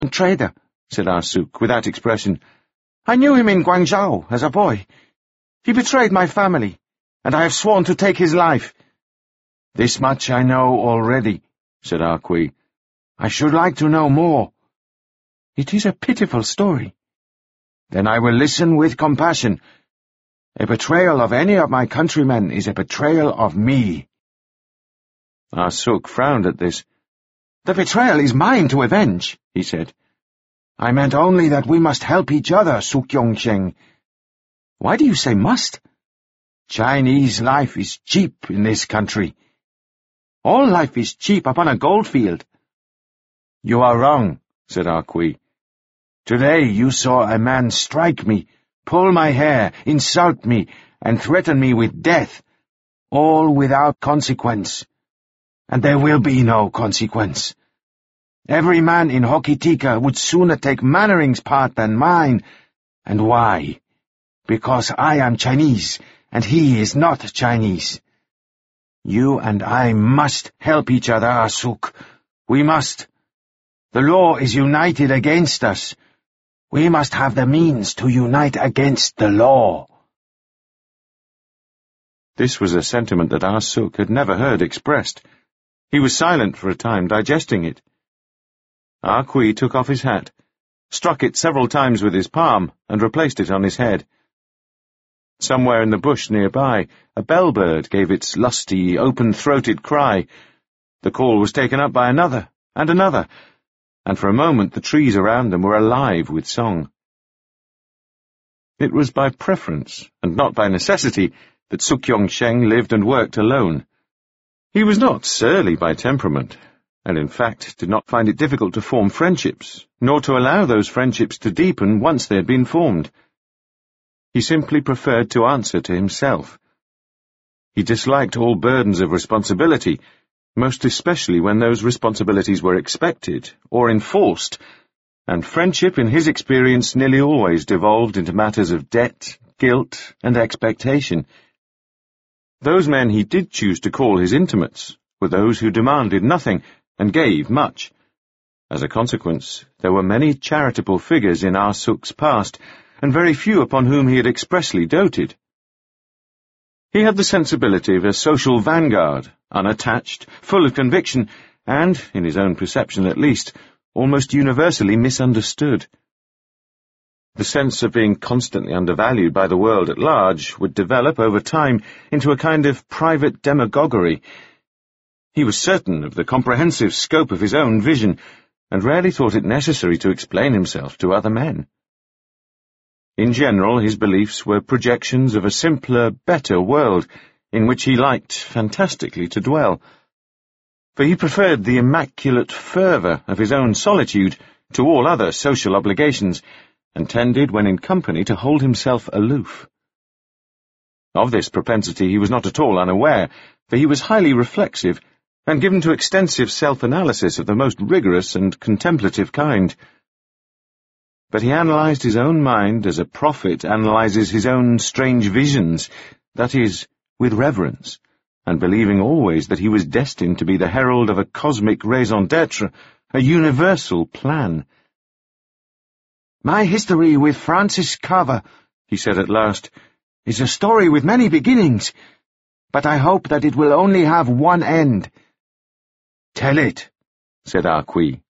Trader, said Ah Suk, without expression. I knew him in Guangzhou as a boy. He betrayed my family, and I have sworn to take his life. This much I know already, said Ah Kui. I should like to know more. It is a pitiful story. Then I will listen with compassion. A betrayal of any of my countrymen is a betrayal of me. Ah Suk frowned at this. The betrayal is mine to avenge, he said. I meant only that we must help each other, Sukyongsheng. Why do you say must? Chinese life is cheap in this country. All life is cheap upon a goldfield. You are wrong, said Ah Kui. Today you saw a man strike me, pull my hair, insult me, and threaten me with death, all without consequence. And there will be no consequence. Every man in Hokitika would sooner take Mannering's part than mine. And why? Because I am Chinese, and he is not Chinese. You and I must help each other, Ah Suk. We must. The law is united against us. We must have the means to unite against the law. This was a sentiment that Ah Suk had never heard expressed. He was silent for a time, digesting it. Ah Kui took off his hat, struck it several times with his palm, and replaced it on his head. Somewhere in the bush nearby, a bellbird gave its lusty, open-throated cry. The call was taken up by another, and for a moment the trees around them were alive with song. It was by preference, and not by necessity, that Sukyongsheng lived and worked alone. He was not surly by temperament, and in fact did not find it difficult to form friendships, nor to allow those friendships to deepen once they had been formed. He simply preferred to answer to himself. He disliked all burdens of responsibility, most especially when those responsibilities were expected or enforced, and friendship in his experience nearly always devolved into matters of debt, guilt, and expectation. Those men he did choose to call his intimates were those who demanded nothing and gave much. As a consequence, there were many charitable figures in Ah Suk's past, and very few upon whom he had expressly doted. He had the sensibility of a social vanguard, unattached, full of conviction, and, in his own perception at least, almost universally misunderstood. The sense of being constantly undervalued by the world at large would develop over time into a kind of private demagoguery. He was certain of the comprehensive scope of his own vision, and rarely thought it necessary to explain himself to other men. In general, his beliefs were projections of a simpler, better world, in which he liked fantastically to dwell, for he preferred the immaculate fervour of his own solitude to all other social obligations, and tended, when in company, to hold himself aloof. Of this propensity he was not at all unaware, for he was highly reflexive, and given to extensive self-analysis of the most rigorous and contemplative kind. But he analysed his own mind as a prophet analyses his own strange visions, that is, with reverence, and believing always that he was destined to be the herald of a cosmic raison d'etre, a universal plan. "My history with Francis Carver," he said at last, "is a story with many beginnings, but I hope that it will only have one end." "Tell it," said Ah Kui.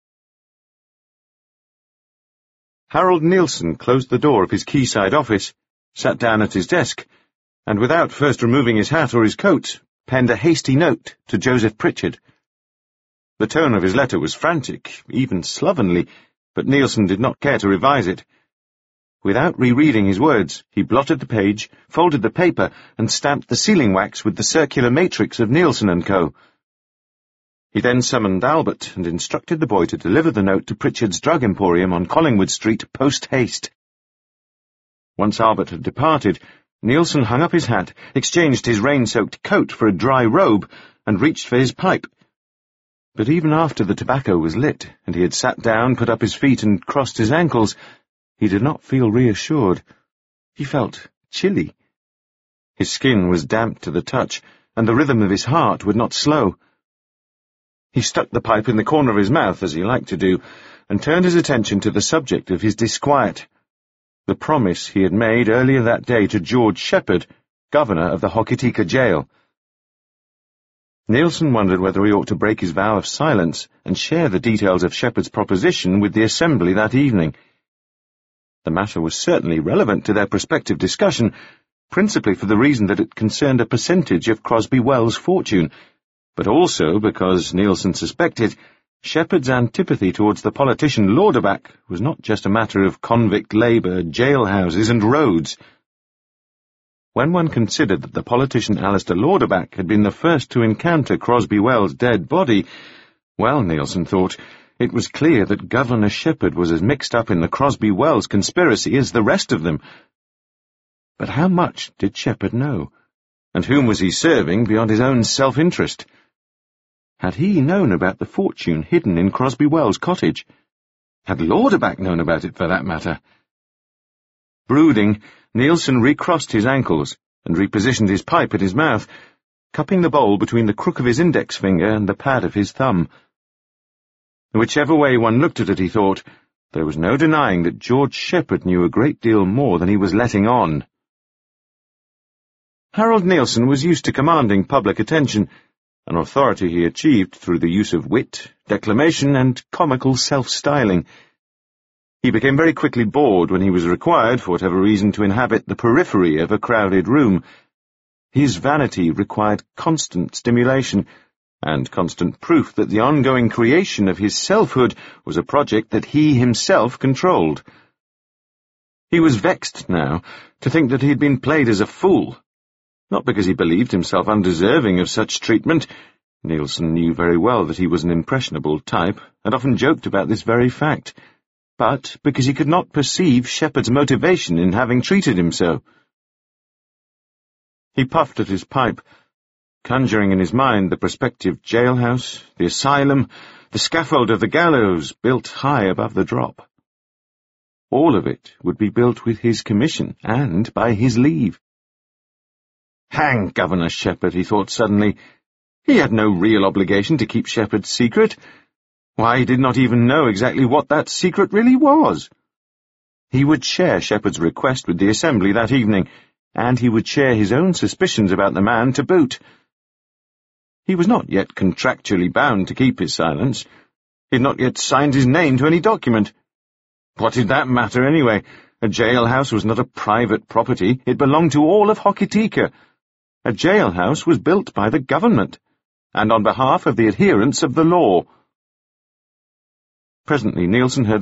Harold Nielsen closed the door of his quayside office, sat down at his desk, and without first removing his hat or his coat, penned a hasty note to Joseph Pritchard. The tone of his letter was frantic, even slovenly, but Nielsen did not care to revise it. Without rereading his words, he blotted the page, folded the paper, and stamped the sealing wax with the circular matrix of Nielsen & Co. He then summoned Albert and instructed the boy to deliver the note to Pritchard's Drug Emporium on Collingwood Street post-haste. Once Albert had departed, Nielsen hung up his hat, exchanged his rain-soaked coat for a dry robe, and reached for his pipe. But even after the tobacco was lit, and he had sat down, put up his feet, and crossed his ankles, he did not feel reassured. He felt chilly. His skin was damp to the touch, and the rhythm of his heart would not slow. He stuck the pipe in the corner of his mouth, as he liked to do, and turned his attention to the subject of his disquiet, the promise he had made earlier that day to George Shepherd, governor of the Hokitika jail. Nielsen wondered whether he ought to break his vow of silence and share the details of Shepherd's proposition with the assembly that evening. The matter was certainly relevant to their prospective discussion, principally for the reason that it concerned a percentage of Crosby Wells' fortune, but also because, Nielsen suspected, Shepherd's antipathy towards the politician Lauderback was not just a matter of convict labour, jailhouses, and roads. When one considered that the politician Alistair Lauderback had been the first to encounter Crosby Wells' dead body, well, Nielsen thought, it was clear that Governor Shepherd was as mixed up in the Crosby Wells conspiracy as the rest of them. But how much did Shepherd know? And whom was he serving beyond his own self-interest? Had he known about the fortune hidden in Crosby Wells' cottage? Had Lauderback known about it, for that matter? Brooding, Nielsen recrossed his ankles and repositioned his pipe at his mouth, cupping the bowl between the crook of his index finger and the pad of his thumb. Whichever way one looked at it, he thought, there was no denying that George Shepherd knew a great deal more than he was letting on. Harold Nielsen was used to commanding public attention, an authority he achieved through the use of wit, declamation, and comical self-styling. He became very quickly bored when he was required, for whatever reason, to inhabit the periphery of a crowded room. His vanity required constant stimulation, and constant proof that the ongoing creation of his selfhood was a project that he himself controlled. He was vexed now to think that he had been played as a fool, not because he believed himself undeserving of such treatment. Nielsen knew very well that he was an impressionable type, and often joked about this very fact, but because he could not perceive Shepherd's motivation in having treated him so. He puffed at his pipe, conjuring in his mind the prospective jailhouse, the asylum, the scaffold of the gallows built high above the drop. All of it would be built with his commission and by his leave. Hang Governor Shepherd, he thought suddenly. He had no real obligation to keep Shepherd's secret. Why, he did not even know exactly what that secret really was. He would share Shepherd's request with the assembly that evening, and he would share his own suspicions about the man to boot. He was not yet contractually bound to keep his silence. He had not yet signed his name to any document. What did that matter, anyway? A jailhouse was not a private property. It belonged to all of Hokitika. A jailhouse was built by the government, and on behalf of the adherents of the law. Presently Nielsen heard